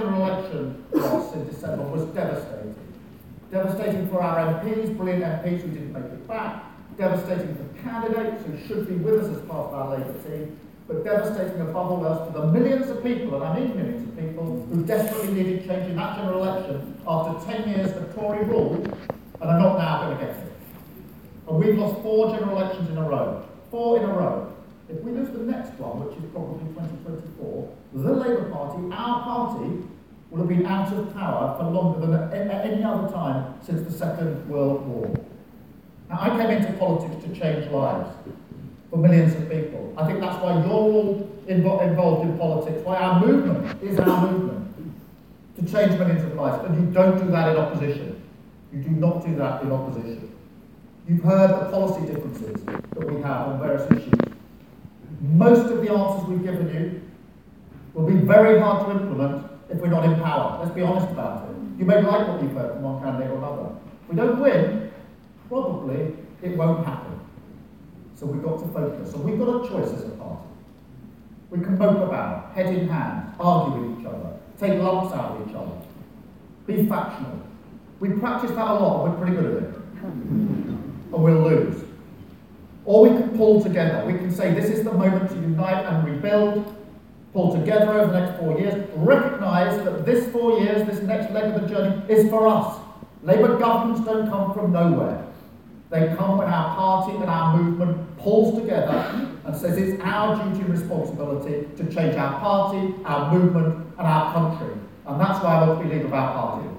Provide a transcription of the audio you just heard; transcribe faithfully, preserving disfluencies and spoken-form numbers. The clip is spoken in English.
general election loss in December was devastating. Devastating for our M Ps, brilliant M Ps who didn't make it back. Devastating for candidates who should be with us as part of our Labour team. But devastating above all else for the millions of people, and I mean millions of people, who desperately needed change in that general election after ten years of Tory rule and are not now going to get it. And we've lost four general elections in a row. Four in a row. If we lose the next one, which is probably twenty twenty-four, the Labour Party, our party, will have been out of power for longer than at any other time since the Second World War. Now, I came into politics to change lives for millions of people. I think that's why you're all invo- involved in politics, why our movement is our movement, to change millions of lives. And you don't do that in opposition. You do not do that in opposition. You've heard the policy differences that we have on various issues. Most of the answers we've given you will be very hard to implement if we're not in power. Let's be honest about it. You may like what you've heard from one candidate or another. If we don't win, probably it won't happen. So we've got to focus. So we've got a choice as a party. We can mope about, head in hand, argue with each other, take lumps out of each other, be factional. We practice that a lot, and we're pretty good at it. And we'll lose. Or we can pull together. We can say this is the moment to unite and rebuild, pull together over the next four years, recognise that this four years, this next leg of the journey, is for us. Labour governments don't come from nowhere. They come when our party and our movement pulls together and says it's our duty and responsibility to change our party, our movement, and our country. And that's why I want to be Leader of our party.